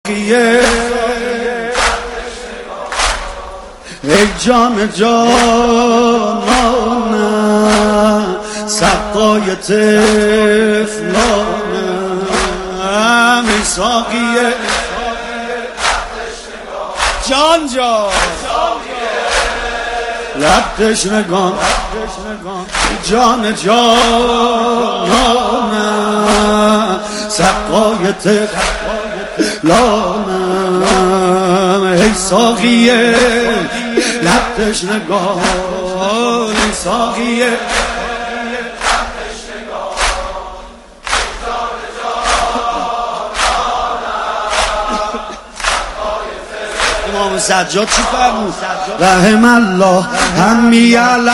ساقیه ای جان جانانم سقای طفلانم ای ساقیه جان جان لب تشنگان جان جانانم سقای طفلانم ای ساقیه لب تشنگان ای ساقیه امام سجاد چی فرمود؟ رحم الله همی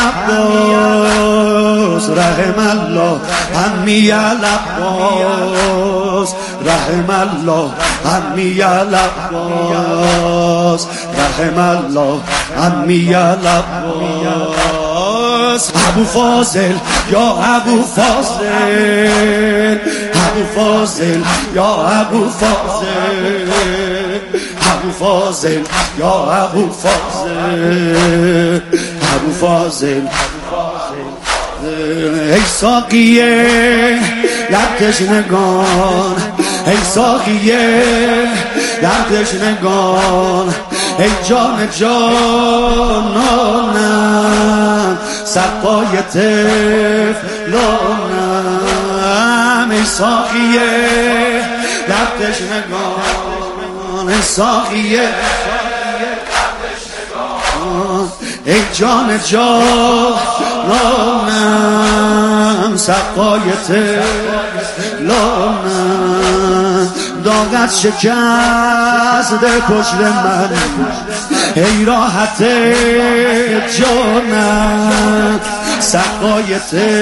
العباس رحم الله همی العباس رحم الله همی العباس رحم الله همی العباس ابو فاضل یا ابو فاضل ابو فاضل یا ابو فاضل ابو فاضل یا ابو فاضل ابو فاضل ای ساقیه لب تشنگان ای ساقیه لب تشنگان ای جان جانانم سقای طفلانم ای ساقیه لب تشنگان ای ساقیه ای جان جانانم سقای طفلانم داغت شکست پشت من ای راحت جانم سقای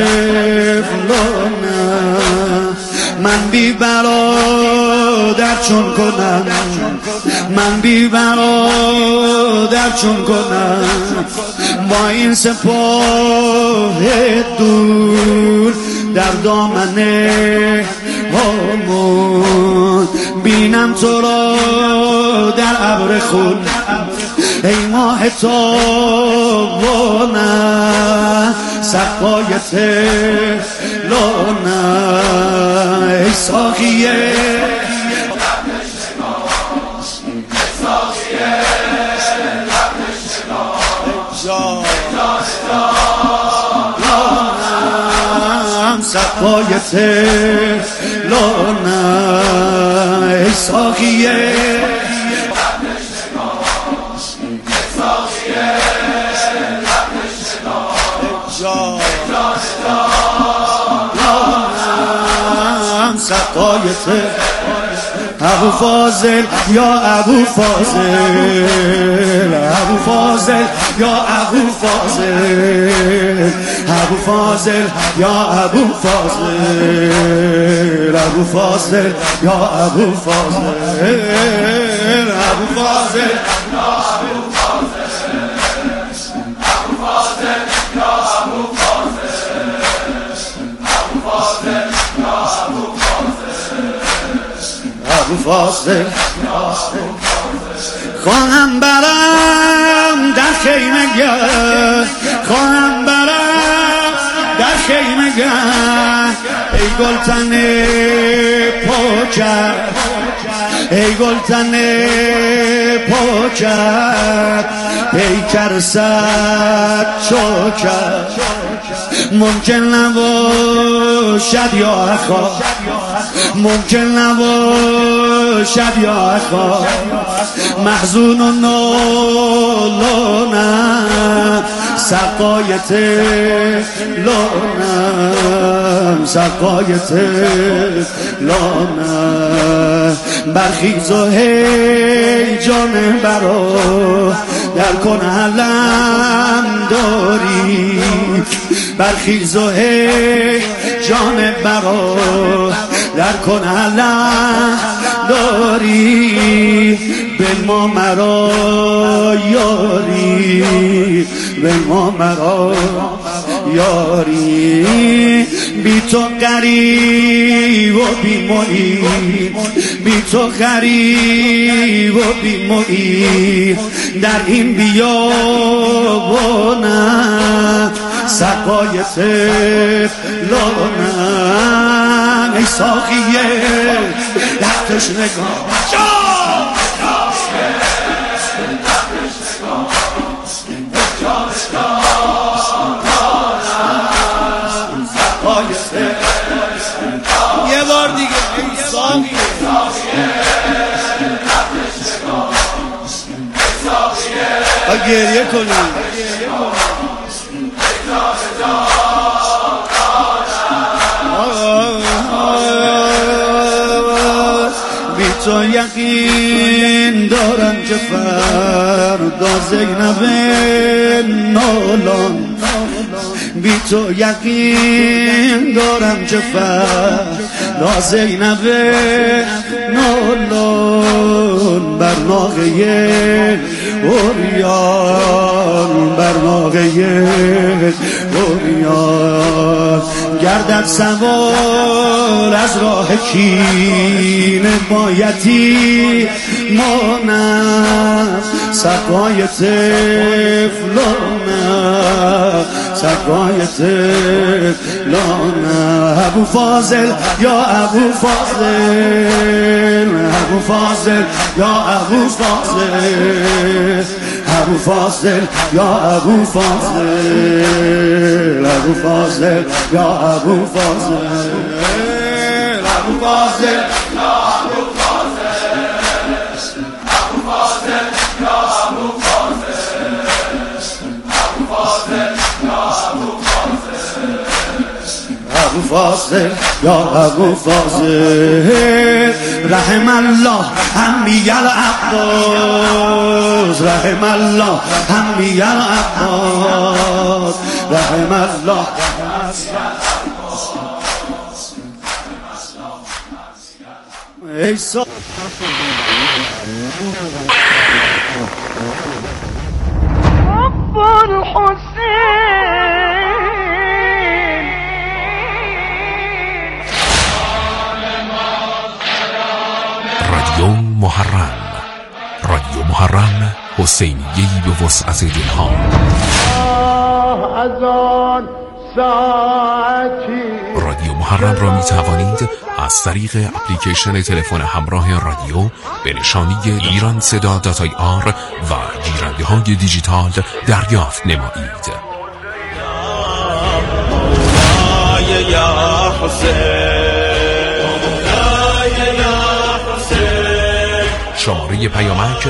طفلانم من بی برادر چون کنم من بی برادر چون کنم با این سپاه دور در دامن هامون بینم تو را در ابر خون ای ماه تابانم سقای طفلانم ای ساقیه سقای طفلانم ای ساقیه سقای ابو فاضل یا ابو فاضل ابو فاضل یا ابو فاضل ابو فاضل یا ابو فاضل ابو فاضل یا ابو فاضل ابو فاضل ابو فاضل خواهم برم در خیمه گه خواهم برم در خیمه گه ای گلتن پاکت ای گلتن پاکت پیکر صد چاکت ممکن نباشد یا اخا ممکن نباشد یا اخا محزون و نالانم سقای طفلانم سقای طفلانم برخیز و هی جان برا در کن علم داری برخیز و هی جان برا در کن علم داری به ما مرا یاری به ما مرا یاری بی تو غریب و بی معین بی تو غریب و بی معین در این بیابانم سقای طفلانم ای ساقیه در تشنگان یه بار دیگه ای ساقیه و گریه کنیم بی تو یقین دارم که فردا زینب نالان بی تو یقین دارم که فردا زینب نالان بر ناقه اوریان بر ناقه اوریان گردد سوار از راه کینه بایتی مانم سقای طفلانم سقای طفلانم ابو فاضل یا ابو فاضل ابو فاضل یا ابو فاضل ابو فاضل یا ابو فاضل ابو فاضل یا ابو فاضل ابو فاضل یا ابو فاضل ابو فاضل یا ابو فاضل رحم الله عمی العباس رحم الله عمی العباس رحم الله ای سا رب الحسين رادیو محرم حسینیه‌ای به وسعت دلها از آن ساعتی رادیو محرم را می توانید از طریق اپلیکیشن تلفن همراه رادیو به نشانی ایرانصدا.ir و گیرنده های دیجیتال دریافت نمایید. شماره پیامک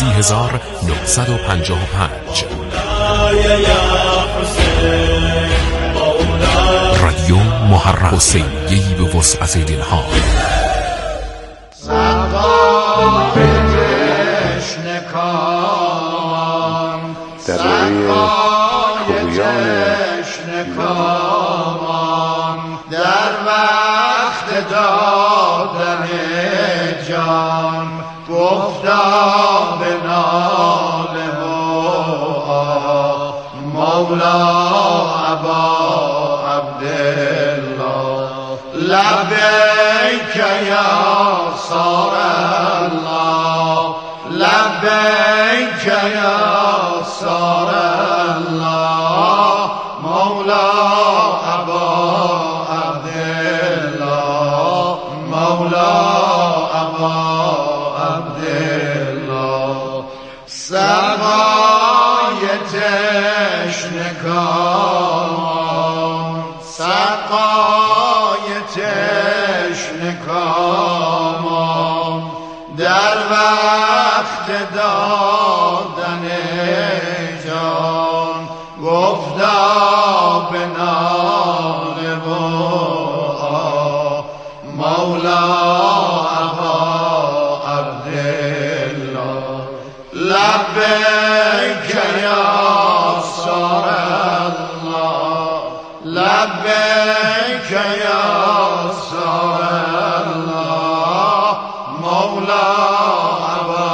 30955. رادیو محرم حسینیه‌ای به وسعت دلها. در روی خوبیان در وقت دادن جان گفتا به ناله و مولا ابا عبدالله لبیک یا سار الله لبیک یا سار الله مولا ابا عبدالله مولا ابا عبدالله سقای تشنکان سقای تشنکان در وقت دادن جان گفتا به ناله و مولا ابا عبدالله لبیک یا سار الله لبیک یا سار الله مولا ابا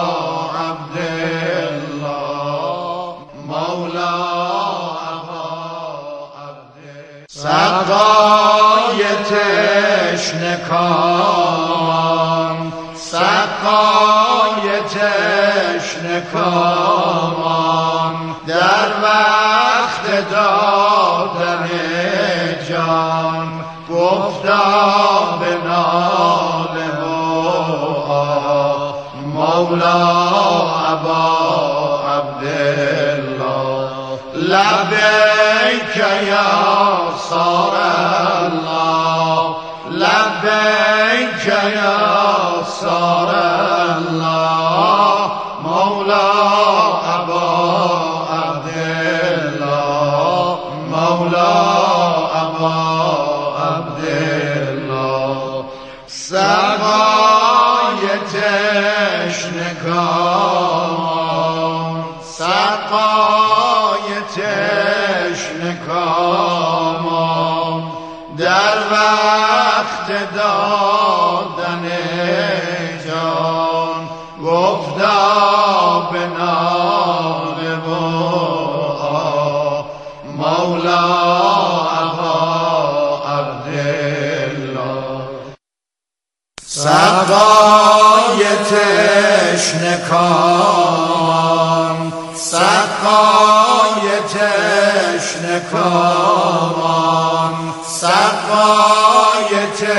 عبدالله مولا ابا عبدالله سقای تشنکان سقای تشنه کامان در وقت دادن جان گفتا به ناله و مولا ابا عبدالله لبیک یا صار الله لبیک یا صار الله مولا ابا عبدالله مولا ابا عبدالله سقای تشنکان سقای تشنکان در وقت دادن جان گفتا به ناله و مولا ابا عبدالله سقای تشنکان سقای تشنکان سقای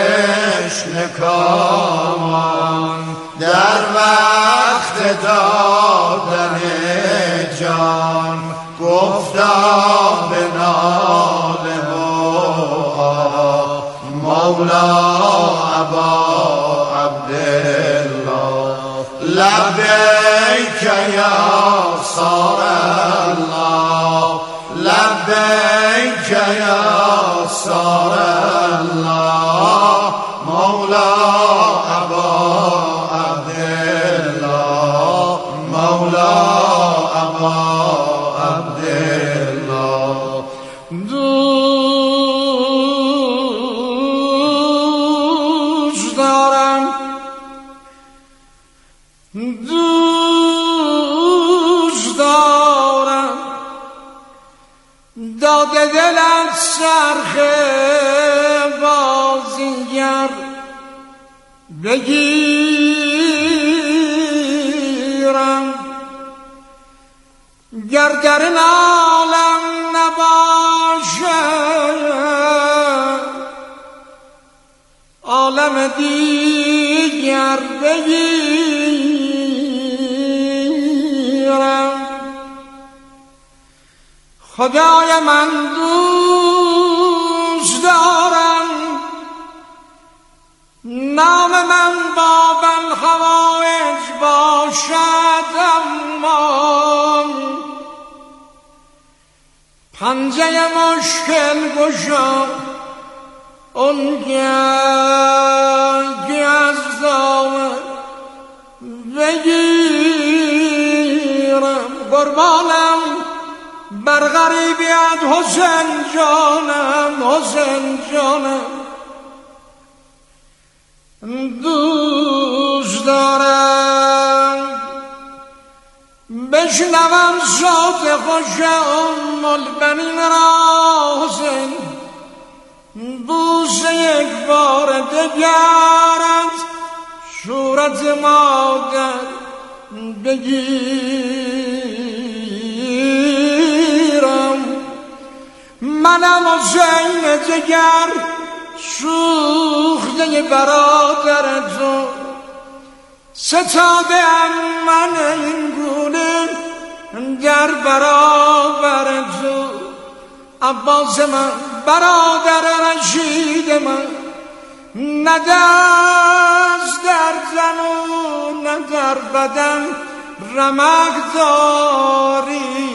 تشنکان در وقت دادن جان گفتا به ناله و مولا ابا عبدالله لبیک یا صار الله لبیک یا صار الله مولا ابا عبدالله مولا ابا عبدالله دوست دارم دوست دارم داده دلت سرخ بازیگر بگیرم گر در این عالم نباشد عالم دیگر بگیرم خدای من دوست دارم نام من باب الحوائج باشد اما پنجه مشکل گشا اون گه از دامن بگیرم قربانم بر غریبیت حسین جانم حسین جانم دوست دارم بشنوم صوت خوش ام البنین را حسین بوسه یک بار دگرت صورت مادر بگیرم منم حسین جگر سوخته برادر تو ستاده ام من این گونه در برابر تو عباس من برادر رشید من نه دست در زنون نه در بدن رمق داری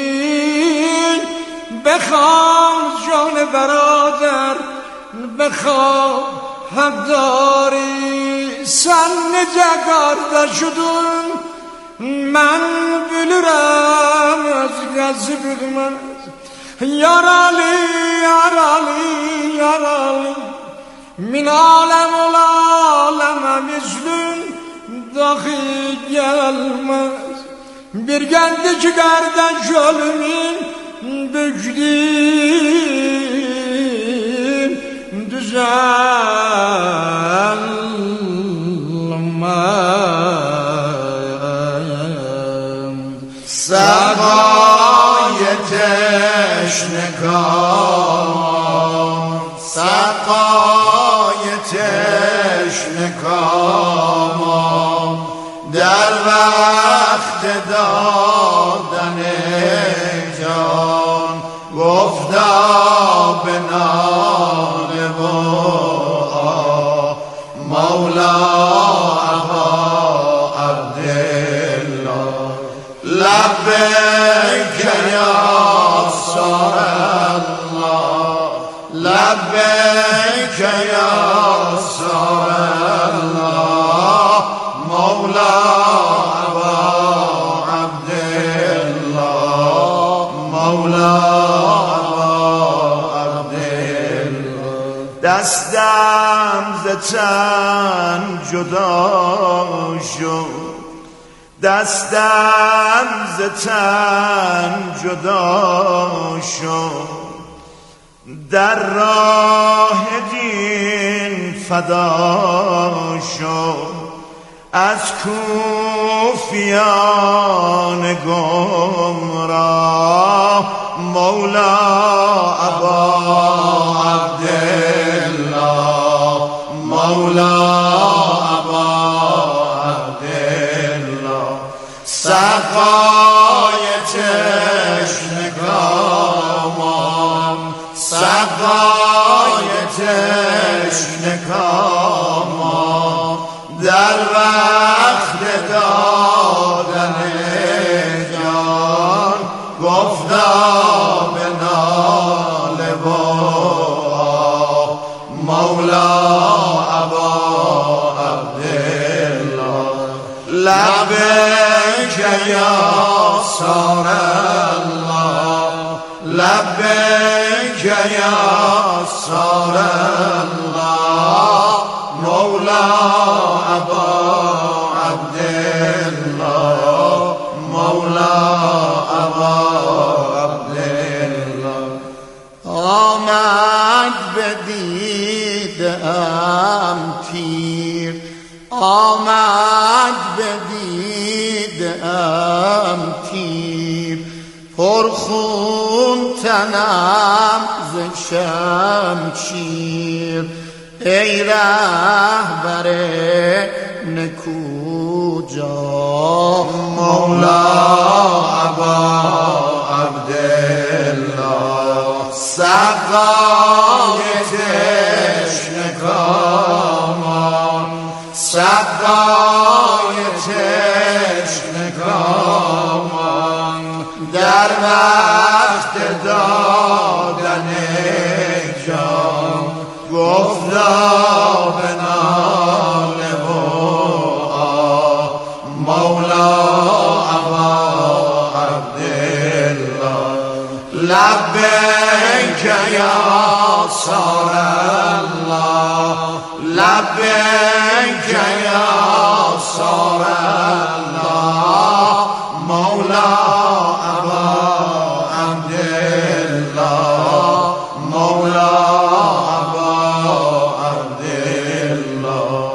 بخوام جان برادر بخوام حق داری sen nece kardeşudun ben bilirim özgesi bilmez yaralı yaralı yaralı min alem ol aleme mislün dahi gelmez bir gendik kardeş ölümün büktüm düzelmez سقای تشنکام، سقای تشنکام، در وقت دادن جان گفتا به ناله و مولا ابا عبدالله لبیک یا رسول الله، لبیک یا رسول الله، مولا ابا عبدالله، مولا ابا عبدالله. دستم ز تن جدا شد، دستم ز تن جدا شد، در راه دین فدا شد، از کوفیان گمراه مولا ابا عبدالله، مولا ابا عبدالله. سقای تشنکامان، سقای تشنکامان، در وقت دادن جان گفتا به ناله و مولا ابا عبدالله. لبیک یا رسول الله، لبیک یا رسول الله، مولا ابا عبدالله، مولا ابا عبدالله. آمد به دیدم تیر، آمد به دیدم تیر، پرخون تنم ز شمشیر، ای رهبر نکوجا مولا ابا عبدالله. سقای تشنکامان، سقای تشنکامان، در وقت دادن جان گفتا به ناله و مولا ابا عبدالله. لبیک یا رسول الله، لبیک یا رسول الله، مولا ابا عبدالله، مولا ابا عبدالله.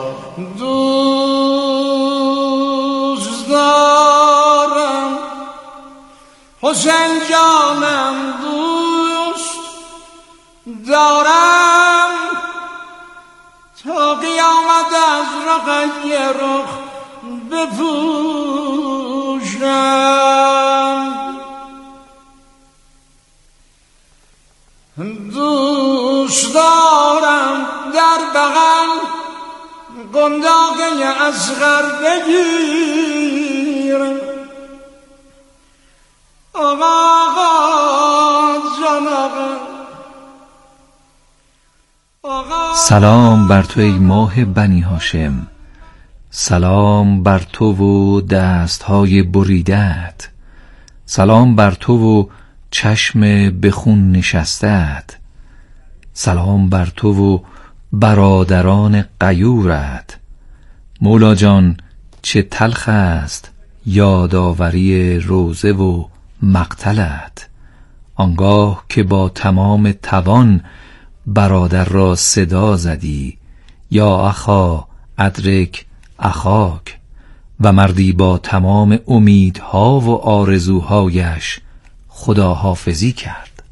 دوست دارم حسین جانم، دوست دارم تا قیامت از رقی رخ بپوشم. دوست دارم در بغل قنداقه اصغر بگیرم. آقا جان آقا. سلام بر تو ای ماه بنی هاشم، سلام بر تو و دستهای بریدت، سلام بر تو و چشم به خون نشستت، سلام بر تو و برادران غیورت. مولا جان چه تلخ است یادآوری روزه و مقتلت، آنگاه که با تمام توان برادر را صدا زدی یا اخا ادرک اخاک، و مردی با تمام امیدها و آرزوهایش خداحافظی کرد.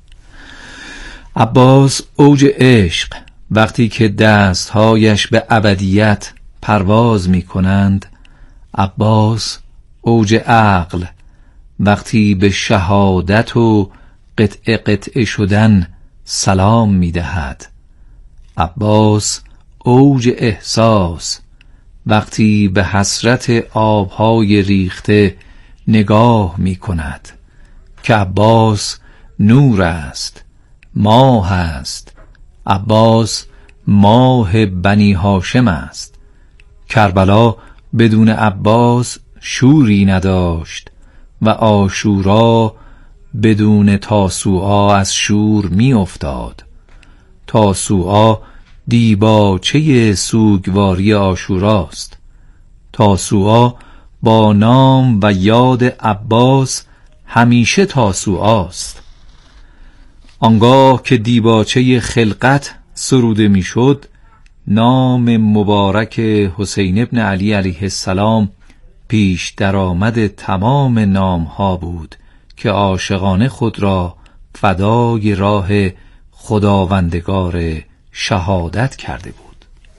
عباس اوج عشق وقتی که دستهایش به ابدیت پرواز می کنند، عباس اوج عقل وقتی به شهادت و قطعه قطعه شدن سلام می دهد، عباس اوج احساس وقتی به حسرت آبهای ریخته نگاه می کند که عباس نور است، ماه است، عباس ماه بنی هاشم است. کربلا بدون عباس شوری نداشت و عاشورا بدون تاسوعا از شور می افتاد. تاسوعا دیباچه سوگواری عاشوراست. تاسوعا با نام و یاد عباس همیشه تاسوعاست. آنگاه که دیباچه خلقت سروده میشد، نام مبارک حسین ابن علی علیه السلام پیش درآمد تمام نامها بود که عاشقانه خود را فدای راه خداوندگار شهادت کرده بود.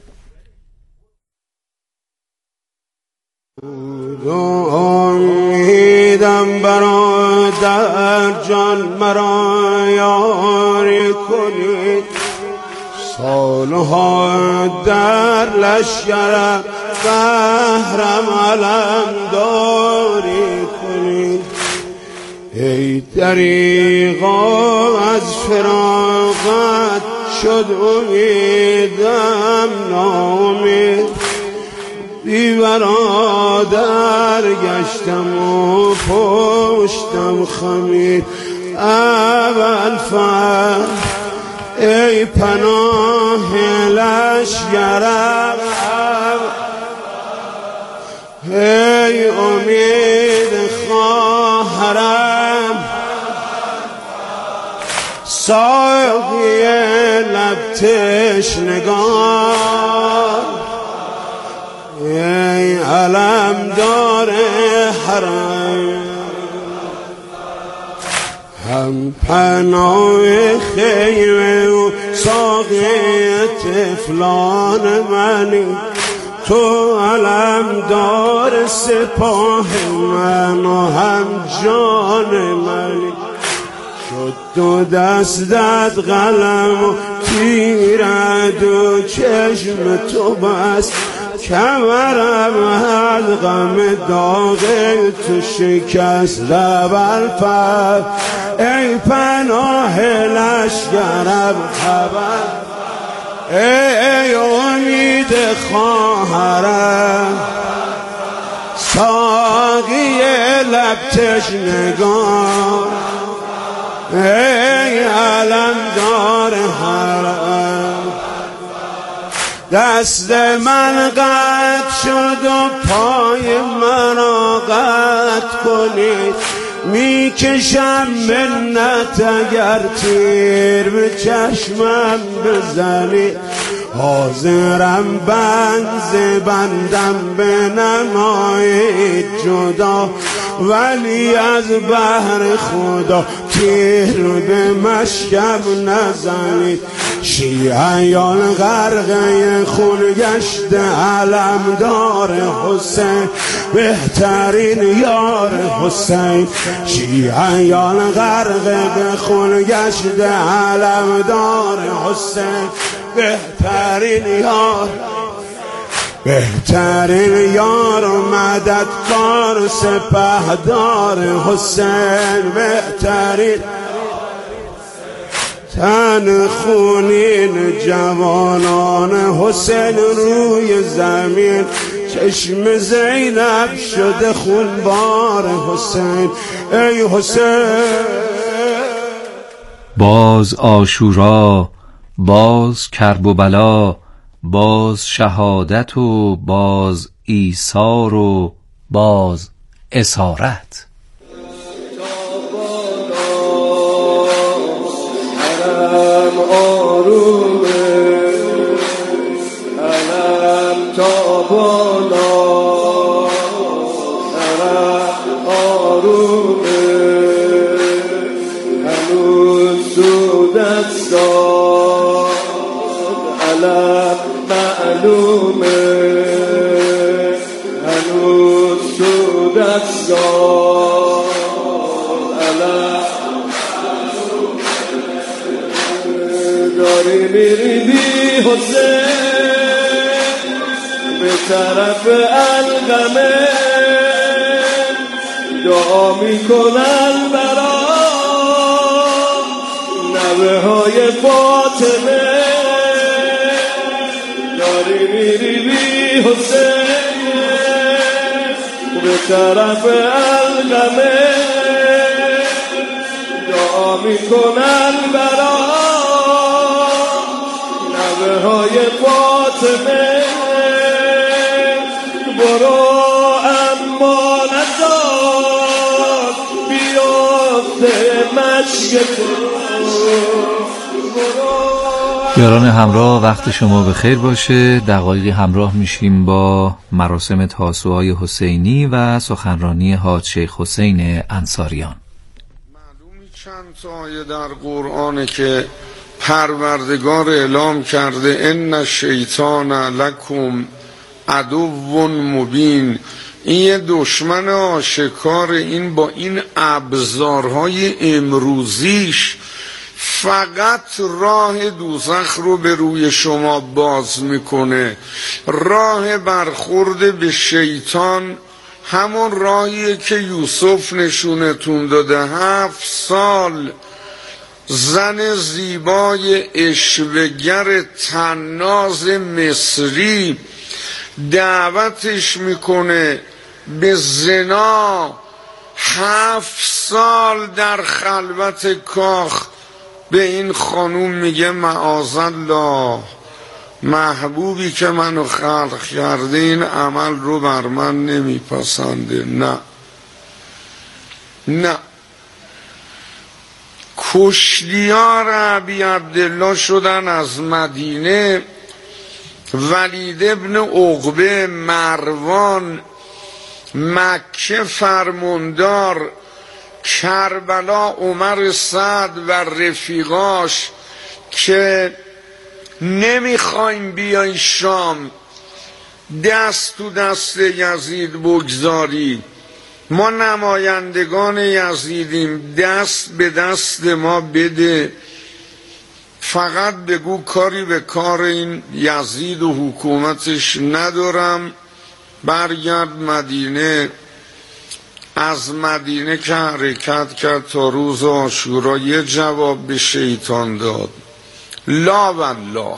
امیدم برادر جان مرا یاری کنید، سالها در لشگر بهرم علم داری کنید. ای دریغا از فراغت شد امیدم نامید، بی برادر گشتم و پشتم خمید. اول فر ای پناه لشگرم، ای امید خواهرم، ساقی لب تشنگان، ای علمدار حرم، هم پناه خیمه و ساقی طفلان منی، تو علمدار سپاه من و هم جان منی. شد دو دستت قلم و تیرد و چشم تو بست، کمرم از غم داغ تو شکست. لب الفت ای پناه لشگرم خبر، ای امید خواهرم، ساقی لب تشنگان، ای علمدار حرم. دست من قطع شد و پای مرا قطع کنید، میکشم منت اگر تیر به چشمم بزنید. حاضرم بنز بندم به نمایید جدا، ولی از بحر خدا تیر به مشکم نزنید. شیعیان غرقه خون گشت علمدار حسین، بهترین یار حسین. شیعیان غرقه به خون گشت علمدار حسین، بهترین یار، بهترین یار و مددکار سپهدار حسین. بهترین تن خونین جوانان حسین روی زمین، چشم زینب شده خونبار حسین. ای حسین باز عاشورا، باز کرب و بلا، باز شهادت و باز ایثار و باز اسارت. علم آرومه، علم تا بالا، علم آرومه هنوز تو دستان علم معلومه هنوز تو دستان علم داری میری بی حسین به طرف القمه دعا میکنن برا نوه های فاطمه داری میری بی حسین به طرف القمه دعا میکنن برا نوه های فاطمه برو اما نزار بیافته مشک یاران همراه، وقت شما به خیر باشه. دقایقی همراه میشیم با مراسم تاسوعای حسینی و سخنرانی حاج شیخ حسین انصاریان. معلومی چند تا آیه در قرآن که پروردگار اعلام کرده ان الشیطان لکم عدو مبین، این یه دشمن آشکار. این با این ابزارهای امروزیش فقط راه دوزخ رو به روی شما باز میکنه. راه برخورد به شیطان همون راهیه که یوسف نشونتون داده. 7 سال زن زیبای اشوه‌گر طناز مصری دعوتش میکنه به زنا. 7 سال در خلوت کاخ به این خانوم میگه معاذالله، محبوبی که منو خلق کرده این عمل رو بر من نمیپسنده. نه کشتیار ابی عبدالله شدن از مدینه. ولید ابن عقبه، مروان، مکه فرماندار، کربلا عمر سعد و رفیقاش که نمیخوایم بیای شام، دست تو دست یزید بگذاری، ما نمایندگان یزیدیم، دست به دست ما بده، فقط بگو کاری به کار این یزید و حکومتش ندارم، برگرد مدینه. از مدینه که حرکت کرد تا روز عاشورا یه جواب به شیطان داد: لا والله،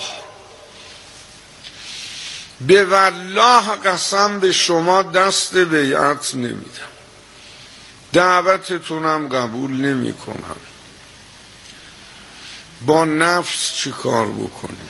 به والله قسم به شما دست بیعت نمیدم، دعوتتونم قبول نمی کنم. با نفس چی کار بکنیم؟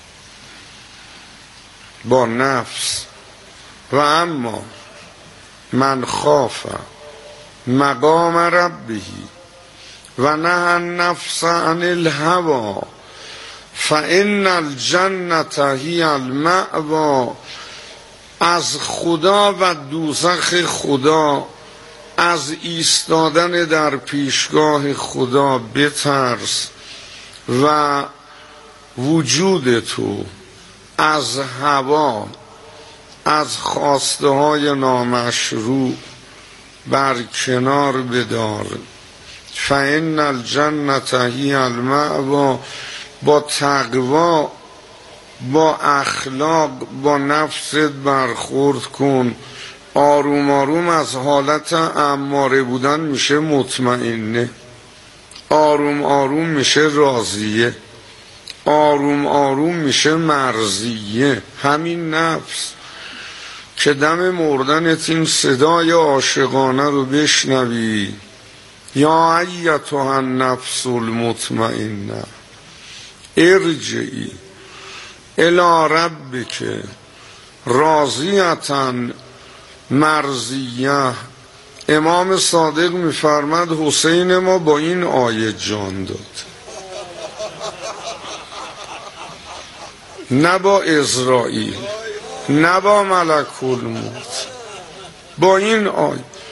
با نفس. و اما من خاف مقام ربه و نهى النفس عن الهوى فان الجنة هی المأوى. از خدا و دوزخ خدا، از ایستادن در پیشگاه خدا بترس و وجود تو از هوا، از خواسته های نامشروع بر کنار بدار. فإن الجنة هی المأوى. با تقوا، با اخلاق، با نفست برخورد کن. آروم آروم از حالت اماره بودن میشه مطمئنه، آروم آروم میشه راضیه، آروم آروم میشه مرضیه. همین نفس که دم مردنت این صدای عاشقانه رو بشنوی: یا ایتها النفس المطمئنه ارجعی الی ربک راضیة مرضیه. امام صادق میفرماد حسین ما با این آیه جان داد، نه با عزرائیل، نه با ملک الموت، با این آیه.